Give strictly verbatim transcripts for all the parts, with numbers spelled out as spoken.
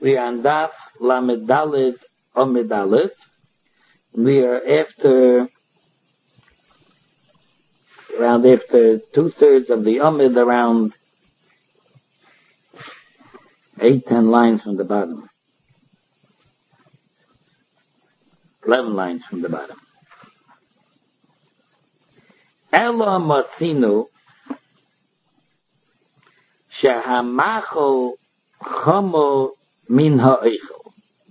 We are on Daf Lamed Daled Amud Aleph. We are after, around after two-thirds of the Amud, around eight, ten lines from the bottom. Eleven lines from the bottom. Ela Matzinu Shehamachol Chomo Min Ha'eichel.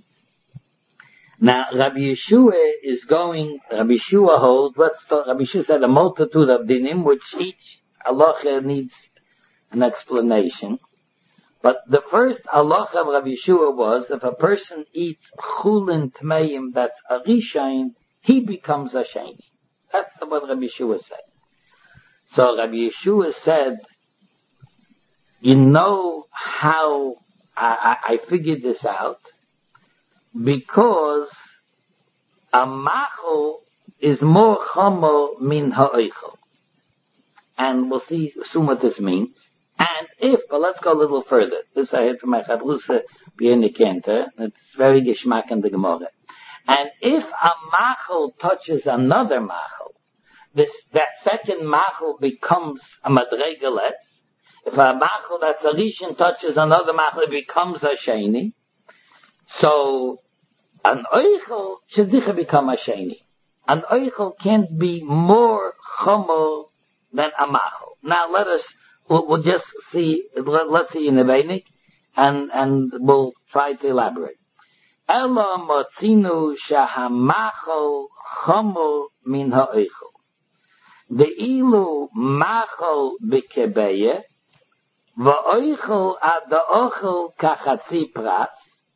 Now, Rabbi Yeshua is going, Rabbi Yeshua holds, let's talk, Rabbi Yeshua said a multitude of dinim, which each halacha needs an explanation. But the first halacha of Rabbi Yeshua was, if a person eats chulin tmeim, that's a rishain, he becomes a sheni. That's what Rabbi Yeshua said. So Rabbi Yeshua said, you know how I, I, I figured this out? Because a machol is more chomo min ha'oichel. And we'll see soon what this means. And if, but let's go a little further. This I heard from my Chabrusa B'Yenikenter. It's very geschmack in the Gemara. And if a machol touches another machol, this, that second machol becomes a madregelet. If a machol that's a rishon touches another machol, it becomes a sheni. So, an oichel should sicher become a sheni. An oichel can't be more chomo than a machol. Now let us, we'll, we'll just see, let, let's see in the Veinik, and, and we'll try to elaborate. Ela motzinu shahamachol chomo min ha'oichel. The ilu machol b'kebeya, v'oichel ad ha'ochel kachatzi prat,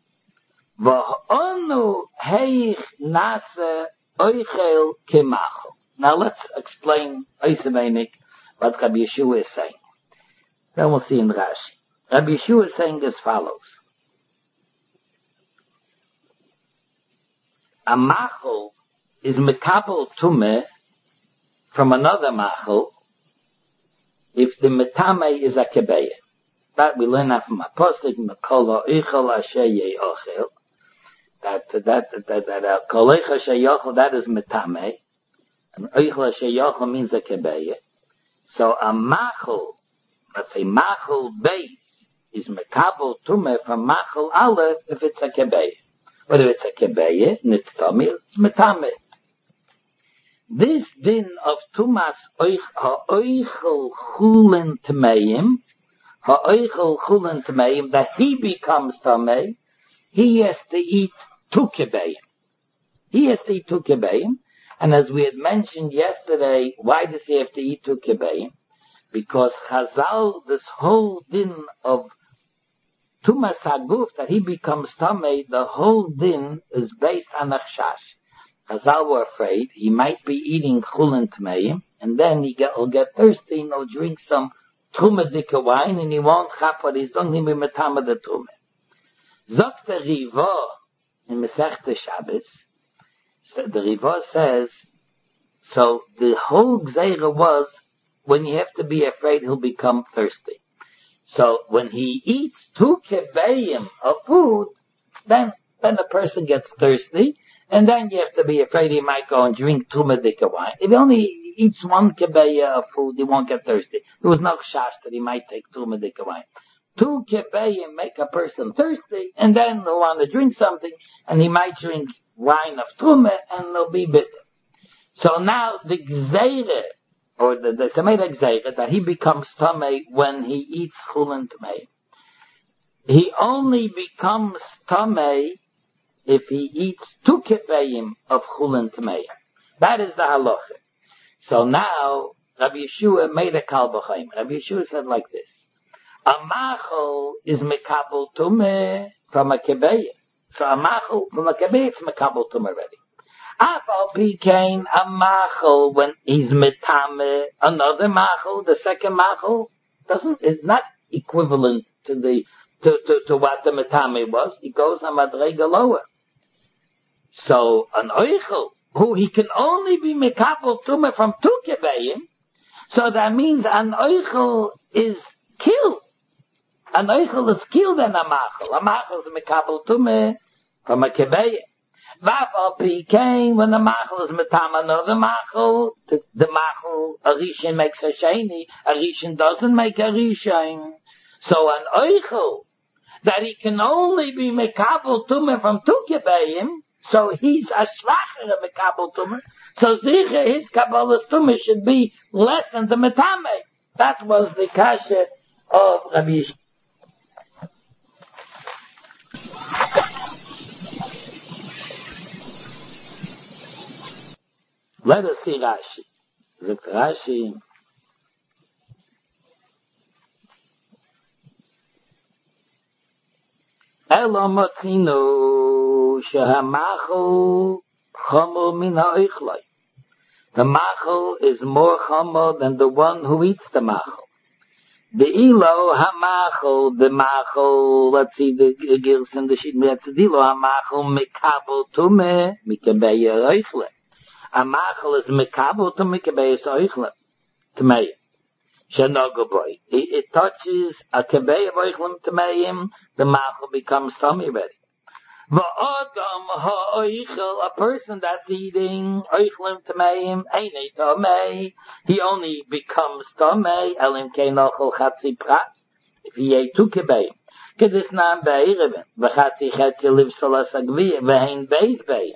v'onu heich nase oichel kemachol. Now let's explain Oisaveinik what Rabbi Yeshua is saying. Then we'll see in Rashi. Rabbi Yeshua is saying as follows. A machol is mekabel tumeh from another machol if the metame is a kebeya. That we learn that from a postic, mekol ha'oichel asher ye'ochel. That, that, that, that, that, kol ha'oichel asher ye'ochel, that is metame. And oichel asher ye'ochel means a kebeya. So a machol, let's say machol beis, is mekabel tumeh from machol aleph if it's a kebeya. But if it's a kebeya, nitztomil, it's metame. This din of tumas ha'oichel chulin tmeim, ha'oichel chulin tmeim, that he becomes tamei, he has to eat two kebeim. He has to eat two kebeim, and as we had mentioned yesterday, why does he have to eat two kebeim? Because Chazal, this whole din of tumas haguf, that he becomes tamei, the whole din is based on a chash. Chazal were afraid he might be eating chulin tmeim, and then he get, will get thirsty and he'll drink some trumedika wine, and he won't chap what he's done, he'll be metama the trume. Zokta Riva in Masechta Shabbos, so the Riva says, so the whole gzeira was, when you have to be afraid he'll become thirsty. So when he eats two kebeim of food, then, then the person gets thirsty, and then you have to be afraid he might go and drink trumedika wine. If he only eats one kebeya of food, he won't get thirsty. There was no chash that he might take trumedika wine. Two kebeya make a person thirsty, and then he'll want to drink something, and he might drink wine of trume, and he'll be bitter. So now the gzeire, or the, the Sameda gzeire, that he becomes tamei when he eats chulin tamei. He only becomes tamei if he eats two kebeim of chulin tamei. That is the halacha. So now, Rabbi Yeshua made a kal b'chaim. Rabbi Yeshua said like this. A machol is mekabel tumeh from a kebeya. So a machol from a kebeya, it's mekabel tumeh already. Af al pi kain, a machol, when he's metame, another machol, the second machol, doesn't, is not equivalent to the, to, to, to what the metame was. He goes a madrega lower. So an oichel, who he can only be mekabel tumeh from two kebeim, so that means an oichel is killed An Eichel is killed in a Machel. A Machel is Mekabel Tume from a Kebeya. Vafal P came when the Machel is Metama, no the Machel. The, the Machel, a Rishon makes a Sheni. A Rishon doesn't make a Rishon. So an Eichel, that he can only be Mekabel Tume from two Kebeyim, so he's a Schwacher of Mekabel Tume. So Zicha, his Kabbalah Tume should be less than the Metame. That was the Kasha of Rabbi Yishmael. Let us see Rashi. Look, Rashi. Elo motzino shehamachol chomer min ha'ichloi. The machol is more chomer than the one who eats the machol. The ilo hamachol, the machol, let's see the girs in the sheet, let's see the ilo hamachol mekabel tume mikabeya oichle. A machol is mekabel to mikabeya oichle. Tmei. Shenogo boy. It touches a kebeya oichlem tmeim, the machol becomes tummy ready. V'odam ha'oichel, a person that's eating oichlem tmeim, ain't tamei. He only becomes tamei, elim keinochel chatzi pras, if he ate two kebeim. Kedis nam be'ireben, v'chatzi chetzi liv solas agviyah, v'hein beis be'im.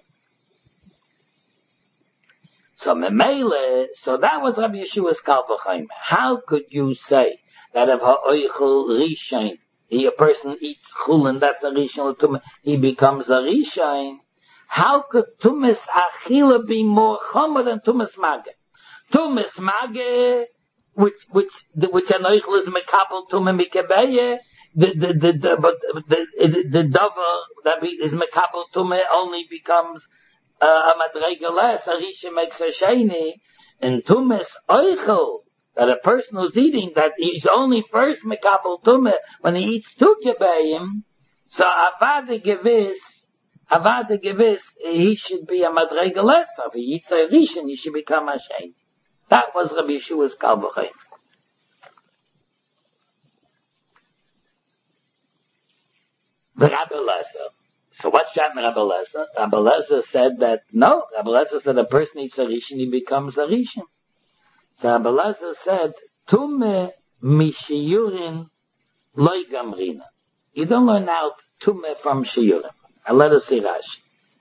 So memele, so that was Rabbi Yeshua's Kal V'chaim. How could you say that if ha'oichel rishain, he, a person eats chulin, that's a rishon l'tumah, he becomes a rishain? How could tumas achila be more chomer than tumas mage? Tumas mage, which which which an oichel is mekabel tumah mikabeye, the the the the but the the, the dover that is mekabel tumah only becomes Uh, a madrega less, a risha makes a sheni, and tumas oichel, that a person who's eating, that he's only first mekabel tumah when he eats two kebeim, so avada gevis, avada gevis, he should be a madrega less, if he eats a risha, he should become a sheni. That was Rabbi Yeshua's Kal V'chaim. The Rabbi Lezer. So what's that Rabbi Lezer? Rabbi Lezer said that, no, Rabbi Lezer said a person eats a rishon, he becomes a rishon. So Rabbi Lezer said, Tume mishiyurin loy gamrina. You don't learn out Tume from shiyurin. And let us see Rashi.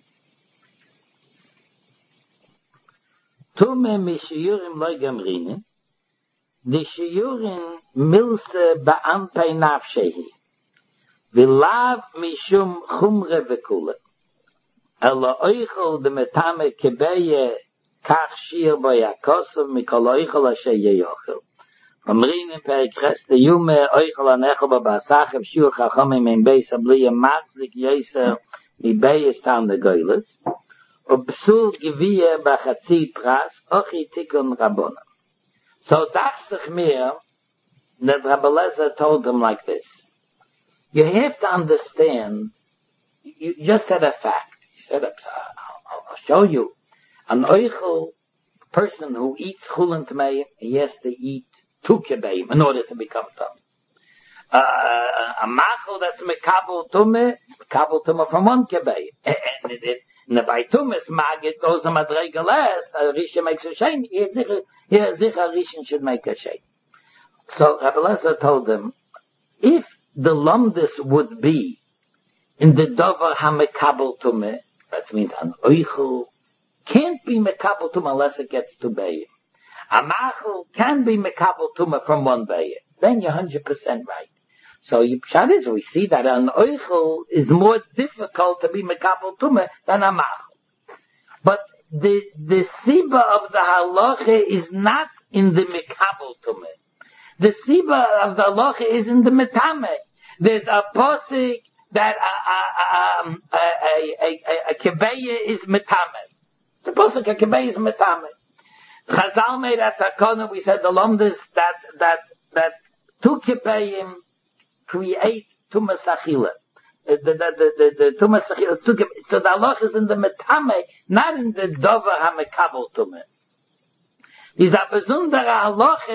Tume mishiyurin loy gamrina. The shiyurin milse ba'anpei nafshehi. V'lav mishum chumre v'kule. Ela oichel de metame kebeye kach shir bo yakosov mikol oichel asher yeyochel. Omrin in perik ches de yume oichel anechel b'basachev shur chachamim in beis abliya machzik yeser mi beyes tam de goyles. Ubsur geviye b'chatzi pras ochi tikun rabonam. So dachsich mir that Rabbi Lezer told him like this. You have to understand, you just said a fact. You said, I'll, I'll show you. An oichel person who eats chulin tmeim, he has to eat two kebeim in order to become tum. Uh, a machel that's mekabel tume, mekabel tume from one kebeim. And it, it, and the by tumes mag, it goes a madrega less, a risha makes a shame. Here, zicha risha should make a shame. So Rabbi Lezer told them, if the lumdus would be in the dover ha-mekabel tumeh, that means an oichel can't be mekabel tumeh unless it gets to bayim. A machel can be mekabel tumeh from one bayim. Then you're one hundred percent right. So you pshat is, we see that an oichel is more difficult to be mekabel tumeh than a machel. But the, the siba of the halacha is not in the mekabel tumeh. The siba of the halacha is in the metame. There's a posik that a, a, a, a, a, a, a kebeya is metame. It's a posik, a kebeya is metame. Chazal made at Takona, we said the lomdas that, that, that two kebeyim create tumas achila. The, the, the, the, the tumas achila, so the halacha is in the metame, not in the dover ha-mekabel tumeh. These are besundere halachas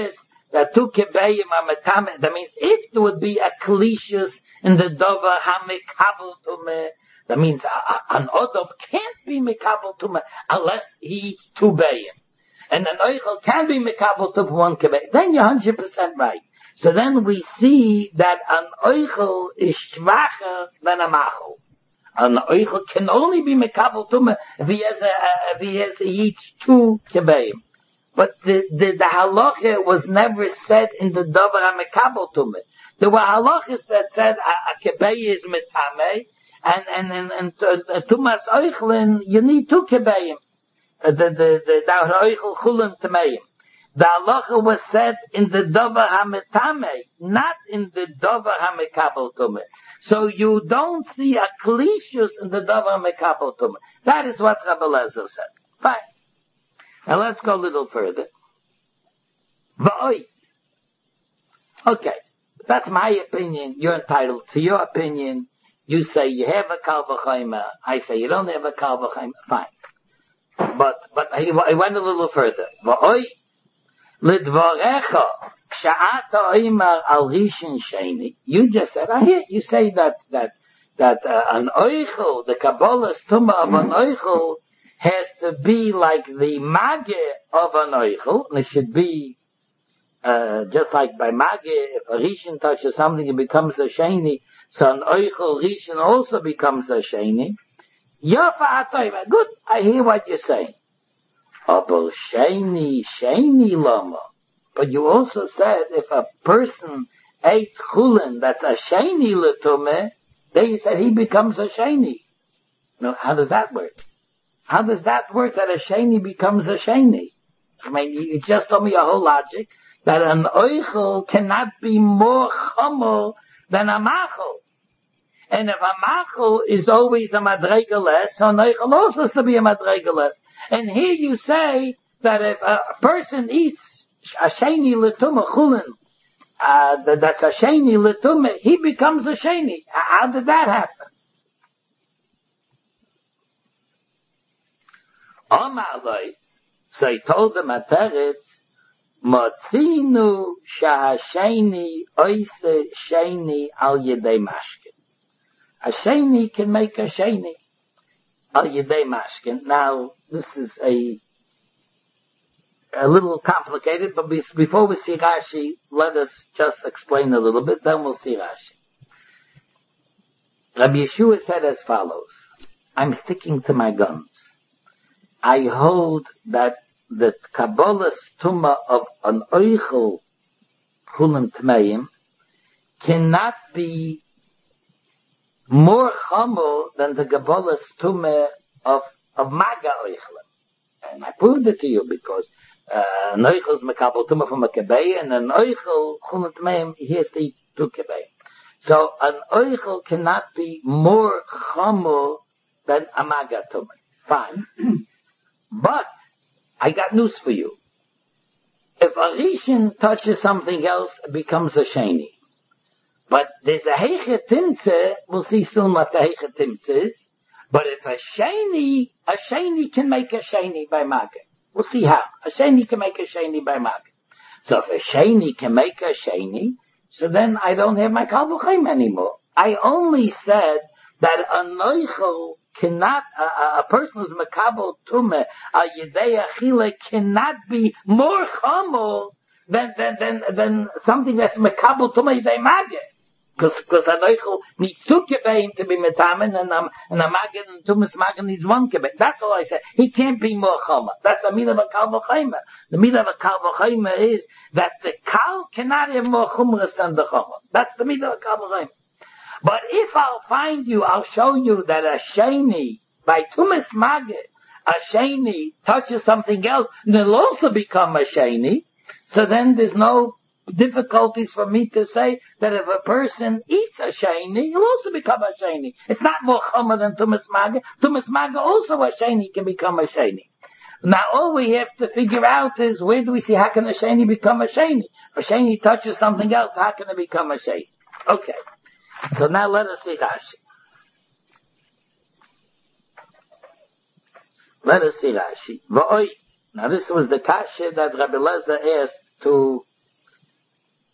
that two kebayim are metame. That means if there would be a kalishus in the dover hamikabel tumah, that means a, a, an odom can't be mikabel tumah unless he eats two bayim. And an oichel can be mikabel tumah one kebayim. Then you're one hundred percent right. So then we see that an oichel is schwacher than a machel. An oichel can only be mikabel tumah if he has a, if he has, he eats two kebayim. But the, the, the halacha was never said in the davar ha-mekabel tumah. There were halachas that said a, a kebei is metame, and, and, and, and uh, tumas oichlin, you need two kebeim. Uh, the, the, the, the oichel chulin tameim. The halacha was said in the davar ha-metame, not in the davar ha-mekabel tumah. So you don't see a klishus in the davar ha-mekabel tumah. That is what Rabbi Lezer said. Fine. Now let's go a little further. V'oi. Okay, that's my opinion. You're entitled to your opinion. You say you have a kal v'chayma. I say you don't have a kal v'chayma. Fine. But, but I, I went a little further. V'oi. Lidvorecha. Ksha'ata oimar al rishon sheni. You just said, I hear you say that, that, that uh, an oichel, the Kabbalah's tumah of an oichel, has to be like the mageh of an oichel, and it should be uh, just like by mageh, if a rishon touches something, it becomes a sheni, so an oichel rishon also becomes a sheni. Yafa atoyva, good, I hear what you're saying. Aber sheni, sheni lama. But you also said if a person ate chulin, that's a sheni letumeh, then you said he becomes a sheni. Now, how does that work? How does that work that a sheni becomes a sheni? I mean, you just told me your whole logic that an oichel cannot be more chomer than a machel. And if a machel is always a madrega less, so an oichel also has to be a madrega less. And here you say that if a person eats a sheni letumah chulin, uh, that, that's a sheni letumah, he becomes a sheni. How did that happen? Amalei, so he told them at Teretz, Motzinu shahasheni oise sheni al yedei mashkin. A sheni can make a sheni al yedei mashkin. Now, this is a a little complicated, but before we see Rashi, let us just explain a little bit, then we'll see Rashi. Rabbi Yeshua said as follows, I'm sticking to my guns. I hold that the Kabbalah's tumah of an oichel chulin tmeim cannot be more chomer than the Kabbalah's tumah of, of maga oichel. And I proved it to you because uh, an oichel is mekabel tumah from a kebei, and an oichel chulin tmeim, he has to eat two kebei. So an oichel cannot be more chomer than a maga tumah. Fine. But, I got news for you. If a rishon touches something else, it becomes a sheni. But there's a heiche timtze, we'll see soon what the heiche timtze is. But if a sheni, a sheni can make a sheni by magen. We'll see how. A sheni can make a sheni by magen. So if a sheni can make a sheni, so then I don't have my kal v'chaim anymore. I only said that a noichel cannot, a, a person who's makabel tumeh, a yedei achile cannot be more chomer than, than, than, than something that's makabel tumeh yedei mageh. Because, because a noichel needs two kebeim to be metamen, and a, and a mageh and tumas mageh needs one kebeim. That's all I said. He can't be more chomer. That's the midah of a kal v'chaima. The midah of a kal v'chaima is that the kal cannot have more chumras than the chomer. That's the midah of a kal v'chaima. But if I'll find you, I'll show you that a sheni, by tumas mageh, a sheni touches something else, and it'll also become a sheni. So then there's no difficulties for me to say that if a person eats a sheni, he'll also become a sheni. It's not more chomer than tumas mageh. Tumas mageh also a sheni can become a sheni. Now all we have to figure out is where do we see how can a sheni become a sheni? If a sheni touches something else, how can it become a sheni? Okay. So now let us see Rashi. Let us see Rashi. V'oi. Now this was the kasha that Rabbi Lezer asked to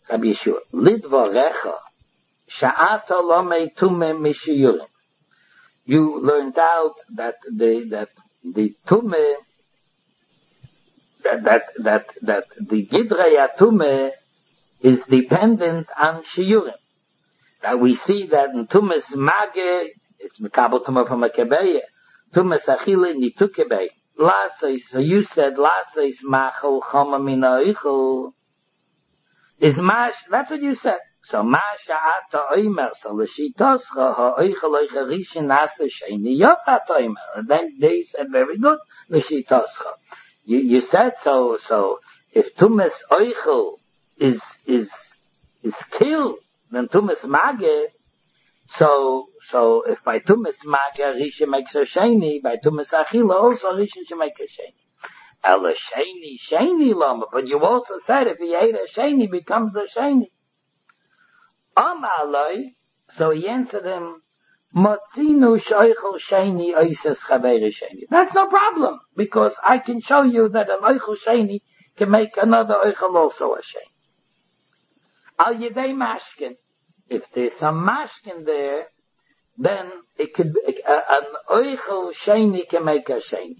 Rabbi Yeshua, Lidvorecha, Sha'ata Lomei Tume Mishiyurim. You learned out that the, that the Tume, that, that, that, that the Gidrei Tume is dependent on Shiyurim. Now we see that in Tumes Mage, it's Mekabel Tumah from a Kebeya. Tumes Achile Nitu Kebeya. Lasais, so you said, Lasais Machel Choma Mina Eichel. Is Mash, that's what you said. So Mash Ata Oimer, so L'Shitoscha, Ha'oichel Oichel Rishin Asa Sheini Yotat Oimer. And then they said, very good, L'Shitoscha. You, you said so, so, if Tumes Oichel is, is, is killed, then Tumas Mage, so, so if by Tumas Mage, Risha makes a Sheni, by Tumas Achila also Risha should make a Sheni. Ela Sheni, Sheni Lama, but you also said if he ate a Sheni, becomes a Sheni. Amalai, so he answered him, Motzinu Shoichel Sheni Oises Chaveri Sheni. That's no problem, because I can show you that an Oichel Sheni can make another Oichel also a Sheni. Al Yedei Mashkin. If there's some mashkin there, then it could be, uh, an oichel sheni can make a sheni.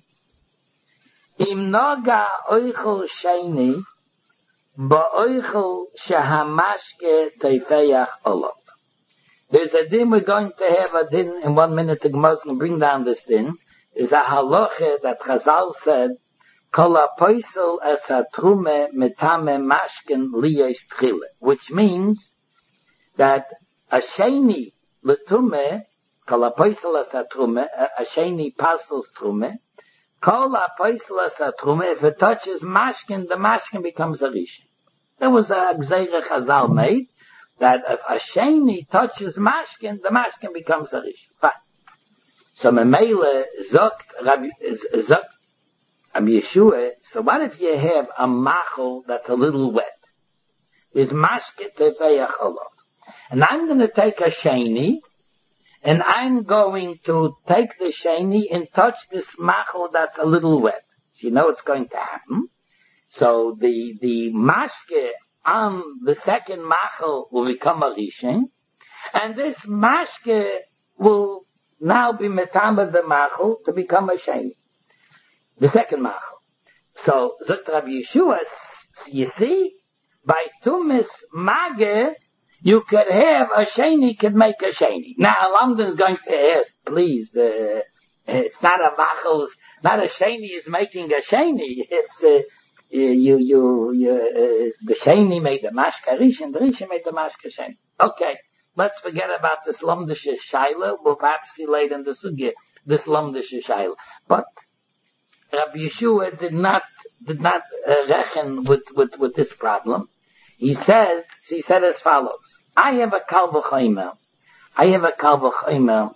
Im noga oichel sheni, ba oichel shehamashke teifeyach olov. There's a din we're going to have a din in one minute. The Gemara can bring down this din. Is a halacha that Chazal said, kol ha-poisel es ha-trume metame mashkin liyos tchile, which means that a sheni letume, kol ha-poisel es ha-trume, a sheni pasels trume, kol ha-poisel es ha-trume, if it touches mashkin, the mashkin becomes a rishon. There was a gzeira Chazal made, that if a sheni touches mashkin, the mashkin becomes a rishon. Fine. So Memele zokt Rabbi zokt Rabbi Yeshua. So what if you have a machel that's a little wet? Is mashke tefeyach olov, and I'm going to take a sheni, and I'm going to take the sheni and touch this machel that's a little wet. So you know what's going to happen. So the the mashke on the second machel will become a rishon, and this mashke will now be metama the machel to become a sheni. The second machel. So, Zot Rabbi Yeshua, you see, by tumis mage, you could have a sheni could make a sheni. Now, London's going to ask, please, uh, it's not a machel, not a sheni is making a sheni. It's, uh, you, you, you, uh, the sheni made the mashka rishon, the rishon made the mashka sheni. Okay. Let's forget about this Lumdische Shaila. We'll perhaps see later in the Sugya, this Lumdische Shaila. But Rabbi Yeshua did not, did not uh, reckon with, with, with this problem. He said, he said as follows. I have a Kal V'chomer. I have a Kal V'chomer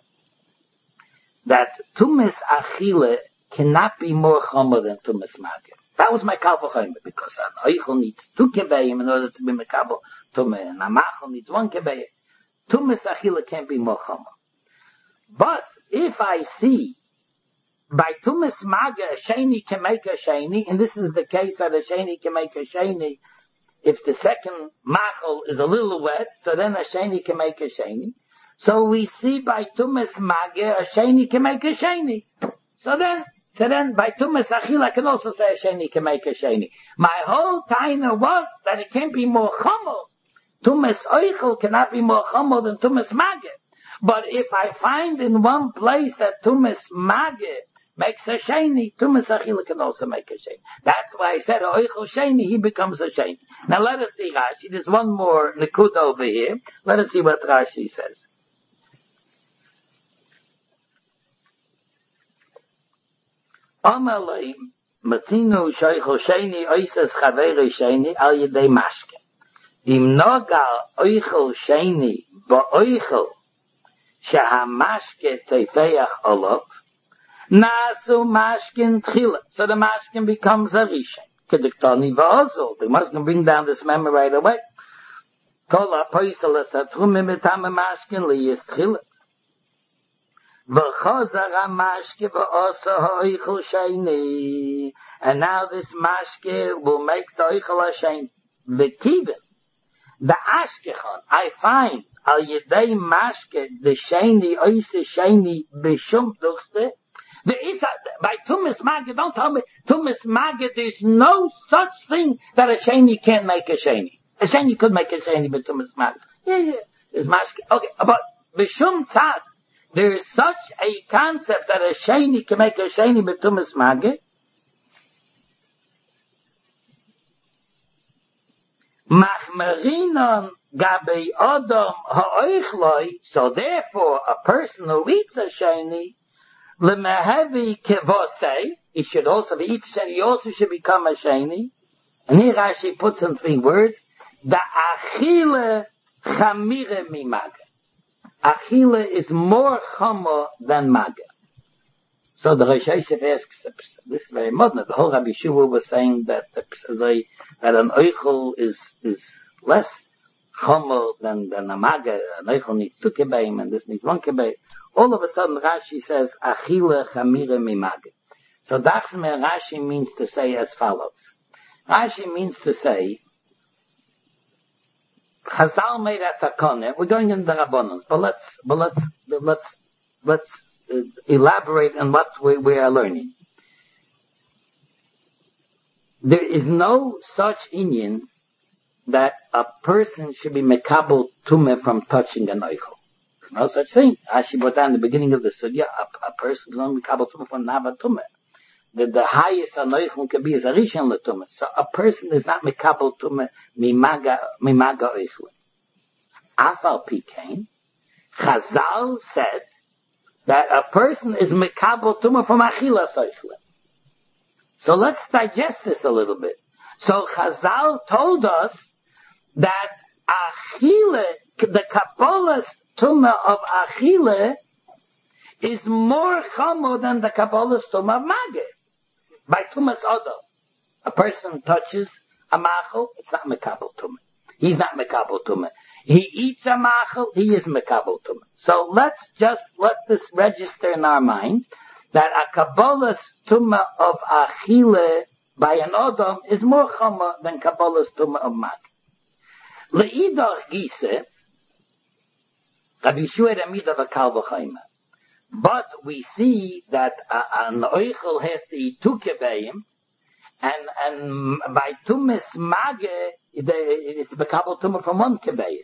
that Tumis Achile cannot be more chomer than Tumis Mage. That was my Kal V'chomer, because an Eichel needs two Kebeim in order to be Mekabel Tumah, and a Machel needs one Kebeim. Tumis Achila can't be more chomer. But if I see by Tumis Maga a sheni can make a sheni, and this is the case that a sheni can make a sheni, if the second machel is a little wet, so then a sheni can make a sheni. So we see by Tumis Maga a sheni can make a sheni. So then, so then by Tumis Achila I can also say a sheni can make a sheni. My whole taina was that it can't be more chomer. Tumis Oichel cannot be more chomer than Tumis Mage. But if I find in one place that Tumis Mage makes a sheni, Tumis Achila can also make a sheni. That's why I said Oichel sheni, he becomes a sheni. Now let us see Rashi. There's one more nikud over here. Let us see what Rashi says. Amalei Matzinu Shoichel sheni oises chaveri sheni al yedei mashke. Im noga oichel sheni ba oichel shehamashke teifeyach olov nasu mashkin tchila. So the mashkin becomes a rishon. Kediktani va'ozol. The Gemara can bring down this memory right away. Kol ha-poisel es ha-trumi mitame mashkin liyis tchila. V'chozar ha-mashke v'osa ha-oichel sheni. And now this mashke will make the oichel ha-sheni. V'kivin. The Ashkechon, I find, al yedei mashke, the sheni, oise sheni, bishum duchte. There is a, by Tumas Magid, don't tell me, Tumas Magid, there's no such thing that a sheni can't make a sheni. A sheni could make a sheni, but Tumas Magid. Yeah, yeah, there's mashke. Okay, but bishum tzad, there is such a concept that a sheni can make a sheni, but Tumas Magid. Machmerinon gabe Adam ha'oichloi, so therefore a person who eats a sheni, lemehevi kevosei, he should also be eats a sheni, he also should become a sheni. And here Rashi puts in three words, the achile chamire mi maga. Achile is more chama than maga. So the Rosh Yosef asks, this is very modern, the whole Rabbi Shua was saying that the, that an oichel is, is less chomer than, than a maga. An oichel needs two kebeim and this needs one kebeim. All of a sudden Rashi says, achile chamire mi maga. So Dachsmer Rashi means to say as follows. Rashi means to say, Chazal made a takone, we're going into the Rabbanons, but let's, but let's, let's, let's uh, elaborate on what we, we are learning. There is no such inyan that a person should be mekabel tumeh from touching an oichel. There's no such thing. Rashi brought down in the beginning of the sugya, a, a person can only mekabel tumeh from nava tumeh. The, the highest an oichel can be is a rishon letumeh. So a person is not mekabel tumeh mimaga mimaga oichel. Afal pikein, Chazal said that a person is mekabel tumeh from achilas oichel. So let's digest this a little bit. So Chazal told us that Achille, the Kabbalah's tumah of Achille, is more chamo than the Kabbalah's tumah of Mageh. By Tumas Adam, a person touches a machel, it's not mekabel tumah. He's not mekabel tumah. He eats a machel, he is mekabel tumah. So let's just let this register in our minds that a Kabbalah's tumah of Achille by an Adam is more chama than Kabbalah's tumah of Mageh. Le'idach gise, Rabbi Yeshua Ramida v'kal v'chayma. But we see that uh, an oichel has to eat two kebeim, and and by tumas Mageh, it's mekabel tumah from one kebeim.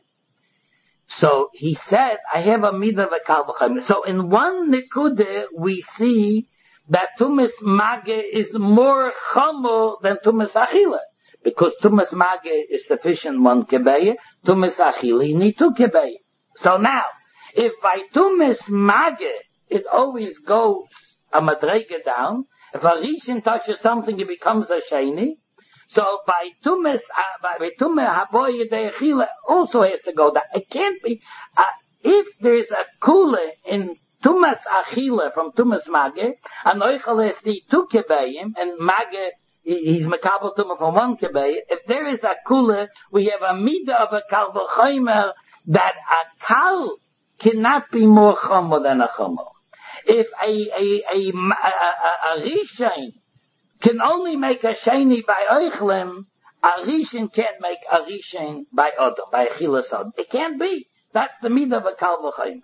So he said, I have a midah v'kal v'chayma. So in one nekude we see that tumas Mageh is more chamo than tumas achila. Because tumas Mageh is sufficient one kebeya, tumas achila you need two kebeya. So now, if by tumas Mageh it always goes a madrega down, if a rishon touches something it becomes a sheni, so by tumas, uh, by tumas haboye de achila also has to go down. It can't be, uh, if there's a kula in tumas achila from tumas Mageh, an oichel has the two kebeim, and Mageh, he's mekabel tumah from one kebeim. If there is a kula, we have a midah of a kal v'chomer, that a kal cannot be more chomer than a chomer. If a, a, a, a, a, a rishon can only make a sheni by oichlim, a rishon can't make a rishon by odom, by achilas odom. It can't be. That's the midah of a kal v'chomer.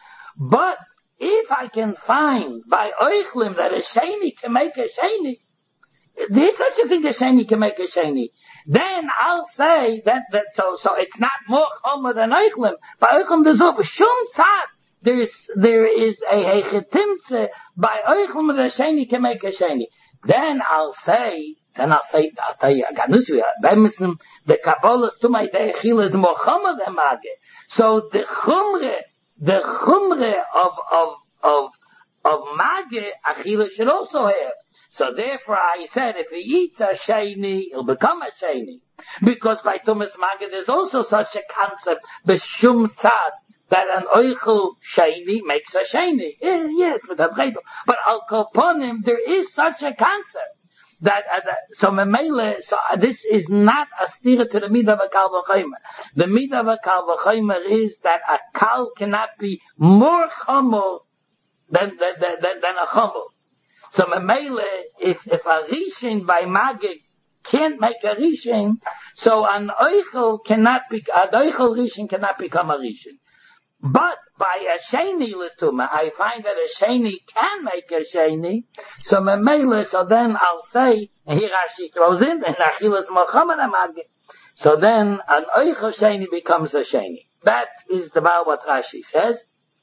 But if I can find by oichlim that a sheni can make a sheni, there's such a thing a sheni can make a sheni, then I'll say that, that so, so it's not more chomer than oichlim. By oichlim there's over shum tzad. There's, there is a hechetimtze by oichlim that a sheni can make a sheni. Then I'll say, then I'll say, I'll tell you, I got news for you. The Kabbalah's tumah de achila is more chomer than Mageh. So the chumre, the chumre of, of, of, of Mageh, achila should also have. So therefore I said, if he eats a sheni, he'll become a sheni. Because by Tumas Mageh there's also such a concept, b'shum tzad, that an oichel sheni makes a sheni. Yes, yes, but al koponim, there is such a concept. That, uh, that so memele, so uh, this is not a stira to the midah of a kal v'chomer. The midah of a kal v'chomer is that a kal cannot be more chomer than, than, than, than a chomer. So memele, if, if a rishon by Mageh can't make a Rishon, so an Oichel cannot be, an Oichel Rishon cannot become a Rishon. But by a Sheni L'Tumah, I find that a Sheni can make a Sheni, so Memele, so then I'll say, and here Rashi throws in, and Achilas Mohammed Amagid. So then an Oichel Sheni becomes a Sheni. That is about what Rashi says.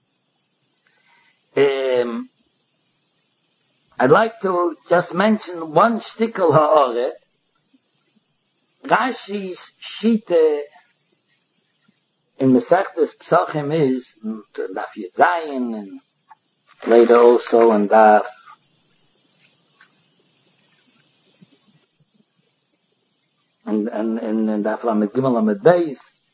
Um, I'd like to just mention one shtickle ha'ore. Rashi's shite in Masechtas Psachim is Daf Yud Zayin, and later also in Daf and and and Daf Lamed Gimel Lamed Beis.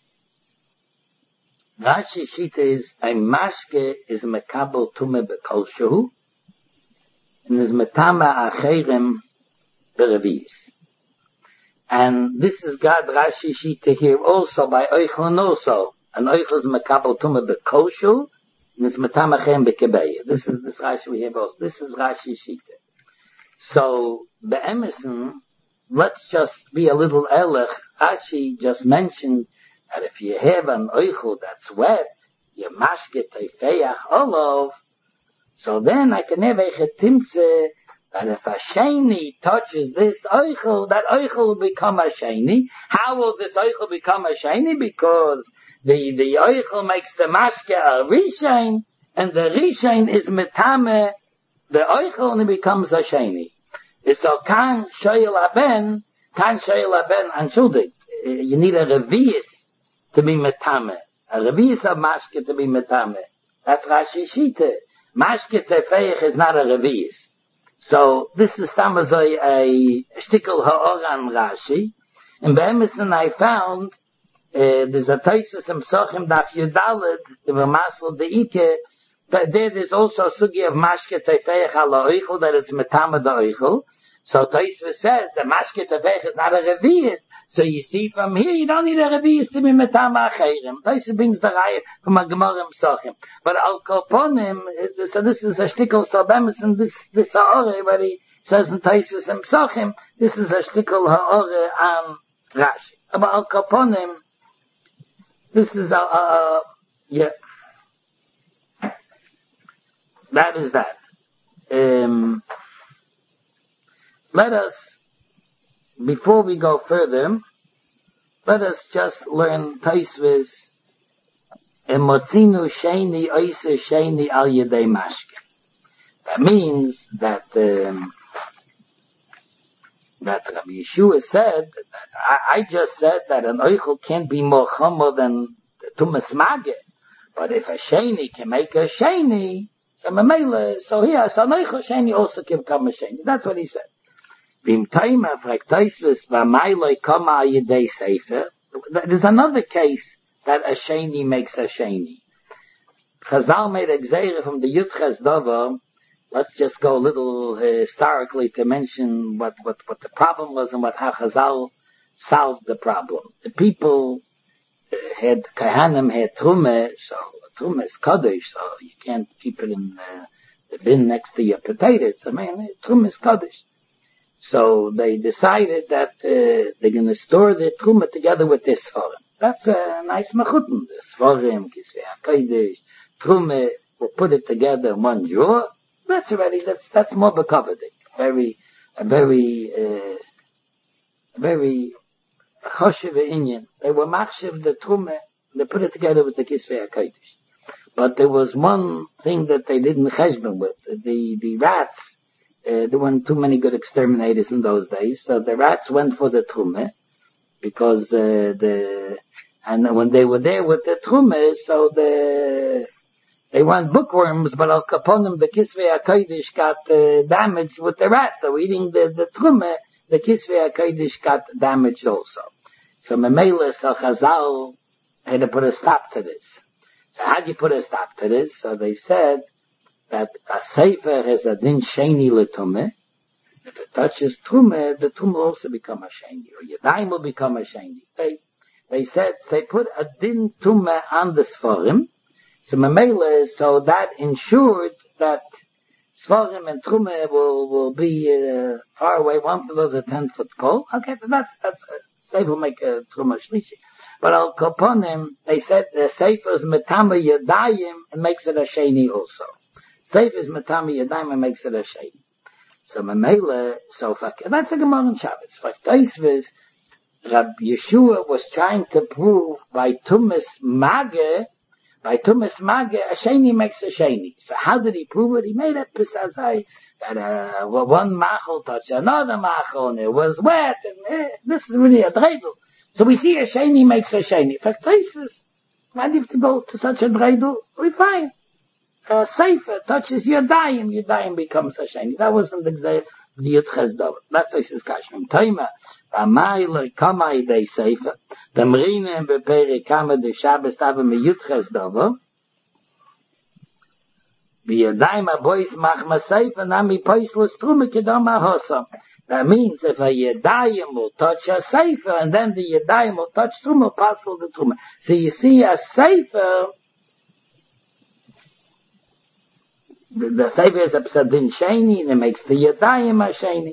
Rashi shita is a mashke is mekabel tume bekol shehu, and is metama acherem berevis. And this is God Rashi shita here also by Oichel and also. And Oichel is mekabel tume bekol shehu, and is metama acherem bekebeya. This is this Rashi we have also. This is Rashi shita. So be'emison, let's just be a little elech. Rashi just mentioned that if you have an oichel that's wet, you mashke teifeach olav, so then I can have a chetimtze that if a sheni touches this oichel, that oichel will become a sheni. How will this oichel become a sheni? Because the, the oichel makes the mashke a rishain, and the rishain is metame, the oichel, and it becomes a sheni. So kan shoyel aben, kan shoyel aben anshuldig. You need a revius to be metame. A revius of mashke to be metame. That's Rashi shita. Mashke tefeich is not a revius. So this is tamazoi a shtickle ha'oran Rashi. In Be'emison I found, uh, there's a Taisus in Psochim Daf Yudalid, the Ramasel the Ike, that there is also a sugi of mashke tefeich ala oichel, that it's metame the oichel. So Taisus says the mashke tefeich is not a revius. So you see from here, you don't need a revius to be metama acherem. Taisus brings the raya from a Gemara in Psachim. But al koponim, so this is a shtickle sobemis, and this this ha'ore, where he says in Taisus in Psachim, this is a shtickle ha'ore on Rashi. But al koponim, this is a, uh, yeah, that is that. Um, let us, before we go further, let us just learn Taisvis Emotzinu Sheni Oise Sheni Al Yedei Mashke. That means that um, that Rabbi Yeshua said that I, I just said that an oichel can't be more chomo than tumas mage, but if a sheni can make a sheni, so mamela, so here so an oichel sheni also can become a sheni. That's what he said. There's another case that a sheni makes a sheni. Chazal made a gzeira from the Yudches Dover. Let's just go a little uh, historically to mention what, what, what the problem was and what how Chazal solved the problem. The people uh, had Kahanim had Trumah, so Trumah is Kaddish, so you can't keep it in uh, the bin next to your potatoes. I mean, Trumah is Kaddish. So they decided that uh, they're going to store the Truma together with this Sforim. That's a nice machutin. The Sforim, Kisvei HaKodesh, Truma, we'll put it together in one drawer. That's already, that's, that's more bekovedik. Very, a very, uh, a very choshev inyan. They were machshev the Truma, they put it together with the Kisvei HaKodesh. But there was one thing that they didn't cheshbon with. The, the rats, Uh, there weren't too many good exterminators in those days, so the rats went for the trume, because uh, the and when they were there with the trume, so the they weren't bookworms, but al kaponim the kisvei hakodesh got uh, damaged with the rats. So eating the the trume, the kisvei hakodesh got damaged also. So Memela, so Chazal had to put a stop to this. So how do you put a stop to this? So they said that a sefer has a din sheni letume. If it touches tume, the tume will also become a sheni, or yadayim will become a sheni. They, they said they put a din tume on the sforim, so memele, so that ensured that Svarim and Trume will, will be, uh, far away. One of those a ten foot pole. Okay, but that's, that's, uh, Sefer will make a Trume Shlishi. But Al Koponim, they said the Sefer is Metama Yadayim and makes it a Sheni also. Sefer is Metama Yadayim and makes it a Sheni. So Mamela, so for, that's a Gemara in Shabbos. For Taisvis, Rab Yeshua was trying to prove by Tumas Mage, by Tumas Mage, a Sheni makes a Sheni. So how did he prove it? He made it Pesazai, that uh, one Machel touched another Machel, and it was wet, and uh, this is really a dreidel. So we see a Sheni makes a Sheni. For Taisvis, why do you have to go to such a dreidel? We find. Uh, Sefer touches Yadayim, Yadayim becomes a Sheni. That wasn't the exact the Yud Chesdov. That's what says Kashmim. Taima, Amayla, Kamai de Sefer, the Marina and Bepere Kama de Shabbos Tava me Yud Chesdov, Yadayim Abois Machma Sefer, Nami Poislos Trume Kedom Ahosam. That means if a Yadayim will touch a Sefer, and then the Yadayim will touch Trume, Pasal the Trume. So you see a Sefer, The, the Sefer is a Psadin Sheni, and it makes the Yadayim a Sheni.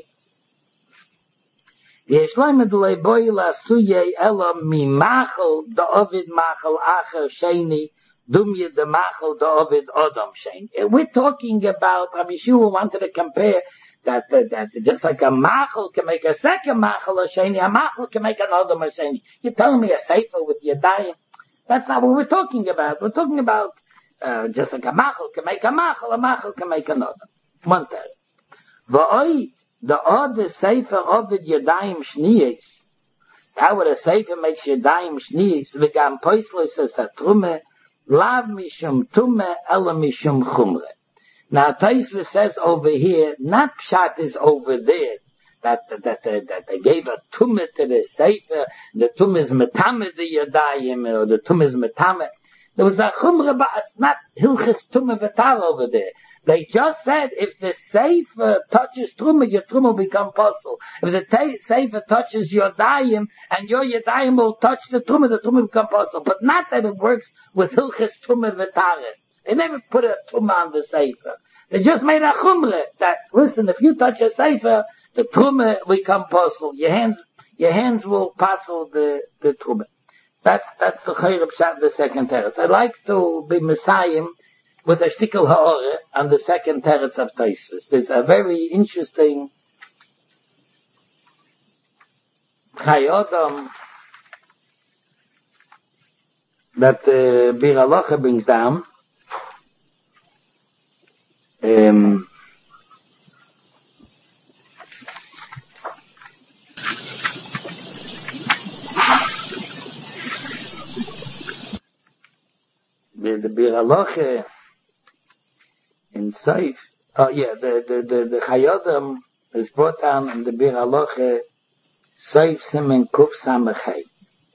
V'yeshleim edulei boi la'asuyei ela mi machel da'ovid machel acher Sheni, dumye de machel da'ovid odom Sheni. We're talking about, Rabbi Yeshua wanted to compare that, that, that just like a machel can make a second machel a Sheni, a machel can make an odom a Sheni. You're telling me a Sefer with Yadayim? That's not what we're talking about. We're talking about Uh, just like a machel can make a machel, a machel can make another. One third. V'oi, the other Sefer ovid Yadayim Shniyes. How would a Sefer makes Yadayim Shniyes? V'gam poislis es a trume, lav mishum tume, ela mishum chumre. Now, Taisva says over here, not pshat is over there, that, that, that, that, that they gave a tume to the Sefer, the tume is metame the Yadayim, or the tume is metame. There was a chumra, but it's not hilchis tumah v'tar over there. They just said if the sefer touches truma, your truma will become possible. If the ta- sefer touches your dayim, and your yadayim will touch the truma, the truma will become possible. But not that it works with hilchis tumah v'tar. They never put a truma on the sefer. They just made a chumra that, listen, if you touch a sefer, the truma will become possible. Your hands, your hands will passel the, the truma. That's, that's the Chayr Pshat, the second teretz. I'd like to be Messiah with a shtickle ha'ore on the second teretz of Taisvis. There's a very interesting Chayodam that uh, Bir Alocha brings down. Um, The, the Bir Aloche in Seif, oh yeah, the, the, the, the Chayodam is brought down in the Bir Aloche, Seif Simen Kuf Samachay,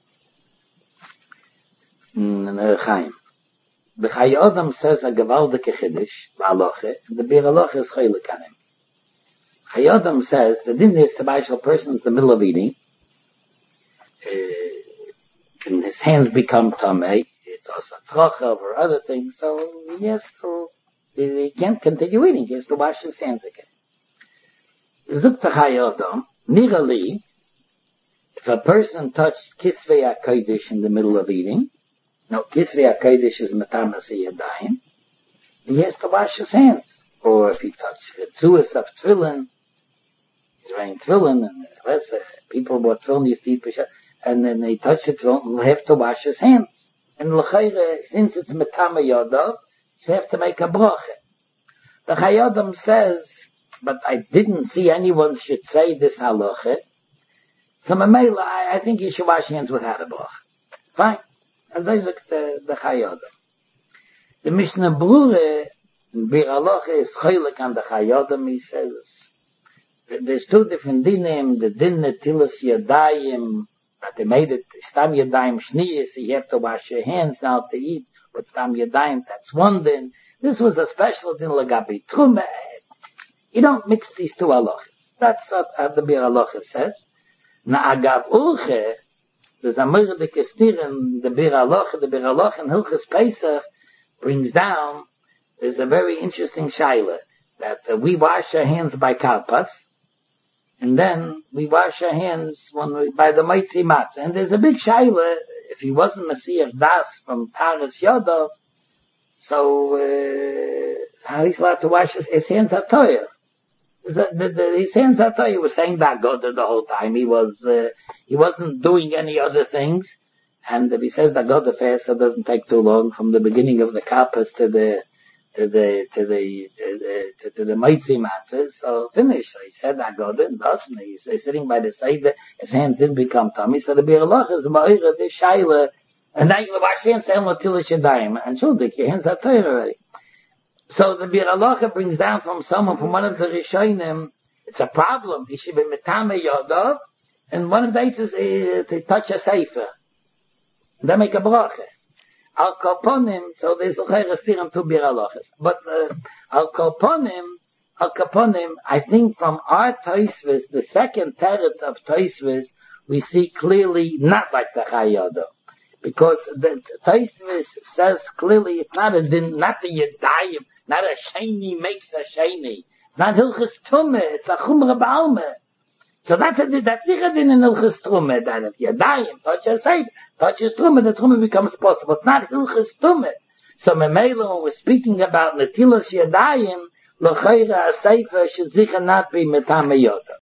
in the Chaim. The Chayodam says a Gewaldike Chiddush, Aloche, the Bir Aloche is Chaylik on him. Chayodam says, the din is, the person is in the middle of eating, uh, and his hands become tamei, it's also trochav or other things, so he has to, he can't continue eating, he has to wash his hands again. Zuk Chayodam, Nirali, if a person touched Kisvei HaKodesh in the middle of eating, no, Kisvei HaKodesh is Matamas Yadayim, he has to wash his hands. Or if he touched Ritzuas of Tefillin, he's wearing Tefillin, and the rest of people bought Tefillin, used to eat Pesach, and then they touch the Tefillin, he'll have to wash his hands. And L'chayre, since it's Matama Yodov, you have to make a bracha. The Chayodam says, but I didn't see anyone should say this halacha, so Mamela, I, I think you should wash your hands without a bracha. Fine. And that's the, the Chayodam. The Mishnah Brure, Bir Aloche is chaylik on the Chayodam, he says. There's two different dinim, the din netilas yadayim, that they made it, stam yadayim shniyas, you have to wash your hands now to eat, but stam yadayim, that's one din. This was a special din lagabi truma. You don't mix these two halachas. That's what uh, the Bir Aloche says. Na agav ulche, there's a murder kestir in the Bir Aloche, the Bir Aloche in Hilchas Pesach brings down, there's a very interesting shaila. that uh, we wash our hands by karpas, and then we wash our hands when we, by the Moitzi Matzah. And there's a big shaila, if he wasn't Messiah Das from Paris Yodov, so uh, how he's allowed to wash his, his hands at Toya. The, the, the, his hands at Toya, he was saying that God the whole time. He was uh, he wasn't doing any other things. And if he says that God the fast, it doesn't take too long from the beginning of the karpas to the to the to the to the to, to the Moitzi Matzah. So finished. So he said that God didn't doesn't. He's, he's sitting by the side. His hands didn't become tummy. So the Bir Loch is Ma'ira the Shaila. And now you wash your hands until Shadayim. And Shuldik, your hands are tired already. So the Bir Alocha brings down from someone, from one of the Rishonim, it's a problem. He should be Metame Yodov, and one of the is uh, to touch a Sefer. They make a bracha. Al Koponim, so there's L'chayr Estiram two Bir Alochas. But uh, Al Koponim, Al Koponim, I think from our Toisvis, the second teretz of Toisvis, we see clearly not like the Chai Yodov. Because the Taisvis says clearly it's not a din, not a yedayim, not a sheni makes a sheni. It's not hilchus tumah, it's a chumra ba'almeh. So that's a, that's a din in hilchus tumah, that if yedayim touch a seif, touch his tumah, the tumah becomes possible. It's not hilchus tumah. So Memela, when we're speaking about netilas yedayim, l'chayra a seifa should sicher not be metame yodah.